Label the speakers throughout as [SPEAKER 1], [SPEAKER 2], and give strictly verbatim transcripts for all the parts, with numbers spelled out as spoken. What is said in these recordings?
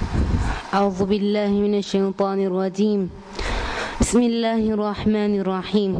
[SPEAKER 1] اعوذ باللہ من الشیطان الرجیم بسم اللہ الرحمن الرحیم۔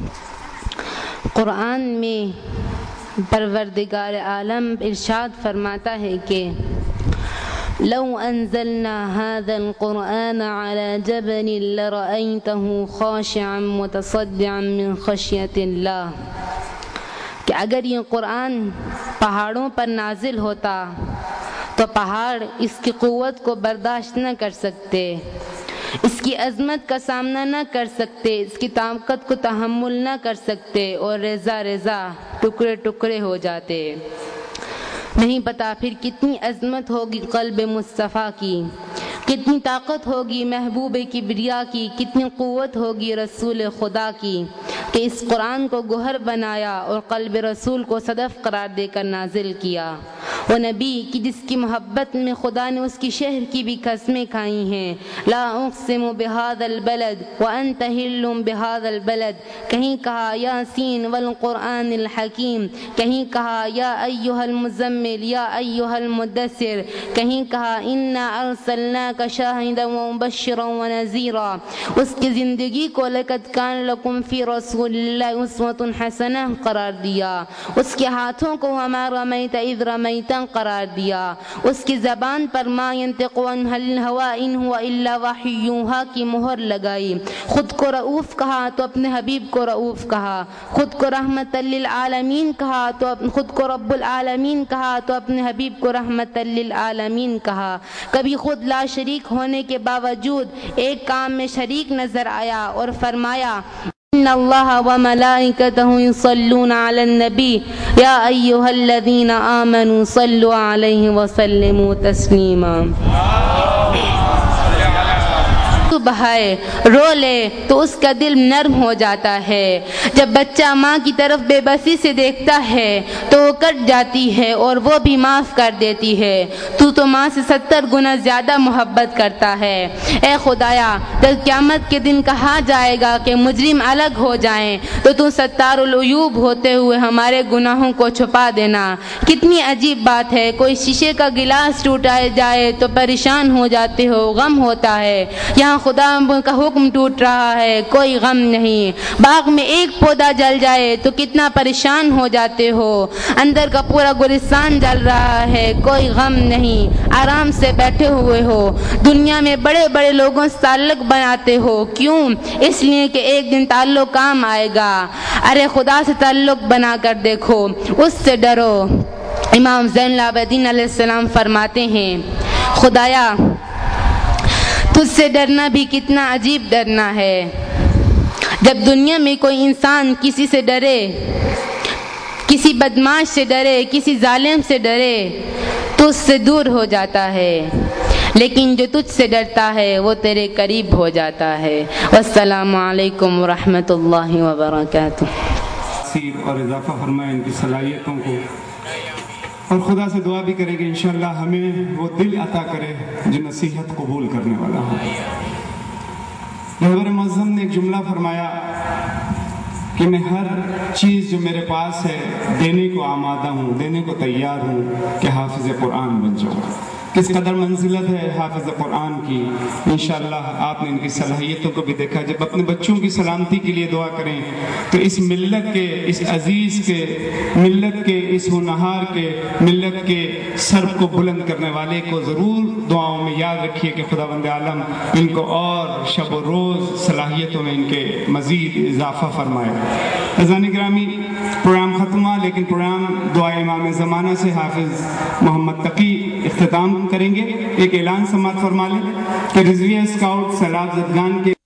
[SPEAKER 1] قرآن میں پروردگار عالم ارشاد فرماتا ہے کہ لو انزلنا هذا القرآن على جبل لرأيته خاشعا متصدعا من خشیة اللہ، کہ اگر یہ قرآن پہاڑوں پر نازل ہوتا تو پہاڑ اس کی قوت کو برداشت نہ کر سکتے، اس کی عظمت کا سامنا نہ کر سکتے، اس کی طاقت کو تحمل نہ کر سکتے اور ریزہ ریزہ ٹکڑے ٹکڑے ہو جاتے۔ نہیں پتا پھر کتنی عظمت ہوگی قلب مصطفیٰ کی، کتنی طاقت ہوگی محبوب کبریا کی، کتنی قوت ہوگی رسول خدا کی کہ اس قرآن کو گوہر بنایا اور قلب رسول کو صدف قرار دے کر نازل کیا۔ وہ نبی کی جس کی محبت میں خدا نے اس کی شہر کی بھی قسمیں کھائی ہیں، لا اقسم بہذا البلد وانت حل بہذا البلد، کہیں کہا یاسین والقرآن الحکیم، کہیں کہا یا ایہا المزمل یا ایہا المدثر، کہیں کہا انا ارسلناک شاہدا ومبشرا ونذیرا۔ اس کی زندگی کو لقد کان لکم فی رسول اللہ اسوۃ حسنہ قرار دیا، اس کے ہاتھوں کو وما رمیت اذ رمیت قرار دیا، اس کی زبان پر ما ینطق عن الہوی ان هو الا وحی یوحی کی مہر لگائی۔ خود کو رؤوف کہا تو اپنے حبیب کو رؤوف کہا، خود کو رحمت للعالمین کہا تو خود کو رب العالمین کہا تو اپنے حبیب کو رحمت للعالمین کہا۔ کبھی خود لا شریک ہونے کے باوجود ایک کام میں شریک نظر آیا اور فرمایا ان اللہ وملائکتہ یصلون علی النبی یا ایہا الذین آمنوا صلوا علیہ وسلموا تسلیما۔ بہائے رو لے تو اس کا دل نرم ہو جاتا ہے، جب بچہ ماں کی طرف بے بسی سے دیکھتا ہے تو وہ کٹ جاتی ہے اور وہ بھی معاف کر دیتی ہے۔ تو تو ماں سے ستر گنا زیادہ محبت کرتا ہے۔ اے خدایا، جب قیامت کے دن کہا جائے گا کہ مجرم الگ ہو جائیں تو تو ستار العیوب ہوتے ہوئے ہمارے گناہوں کو چھپا دینا۔ کتنی عجیب بات ہے، کوئی شیشے کا گلاس ٹوٹا جائے تو پریشان ہو جاتے ہو، غم ہوتا ہے، یہاں خدا کا حکم ٹوٹ رہا ہے کوئی غم نہیں۔ باغ میں ایک پودا جل جائے تو کتنا پریشان ہو جاتے ہو، اندر کا پورا گلستان جل رہا ہے کوئی غم نہیں، آرام سے بیٹھے ہوئے ہو۔ دنیا میں بڑے بڑے لوگوں سے تعلق بناتے ہو، کیوں؟ اس لیے کہ ایک دن تعلق کام آئے گا۔ ارے خدا سے تعلق بنا کر دیکھو، اس سے ڈرو۔ امام زین العابدین علیہ السلام فرماتے ہیں خدایا تجھ سے ڈرنا بھی کتنا عجیب ڈرنا ہے۔ جب دنیا میں کوئی انسان کسی سے ڈرے، کسی بدماش سے ڈرے، کسی ظالم سے ڈرے تو اس سے دور ہو جاتا ہے، لیکن جو تجھ سے ڈرتا ہے وہ تیرے قریب ہو جاتا ہے۔ والسلام علیکم ورحمۃ اللہ وبرکاتہ۔
[SPEAKER 2] اور اضافہ فرمائے ان کی صلاحیتوں کو، اور خدا سے دعا بھی کرے کہ انشاءاللہ ہمیں وہ دل عطا کرے جو نصیحت قبول کرنے والا ہو۔ رہبر معظم نے ایک جملہ فرمایا کہ میں ہر چیز جو میرے پاس ہے دینے کو آمادہ ہوں، دینے کو تیار ہوں کہ حافظ قرآن بن جاؤں۔ کس قدر منزلت ہے حافظ قرآن کی۔ انشاءاللہ آپ نے ان کی صلاحیتوں کو بھی دیکھا۔ جب اپنے بچوں کی سلامتی کے لیے دعا کریں تو اس ملت کے، اس عزیز کے، ملت کے، اس ہونہار کے، ملت کے سر کو بلند کرنے والے کو ضرور دعاؤں میں یاد رکھیے کہ خداوند عالم ان کو اور شب و روز صلاحیتوں میں ان کے مزید اضافہ فرمائے۔ عزیزان گرامی، پروگرام ختم ہوا، لیکن پروگرام دعائے امام زمانہ سے حافظ محمد تقی اختتام کریں گے۔ ایک اعلان سماعت فرما لیں کہ رضویہ اسکاؤٹ سیلاب زدگان کے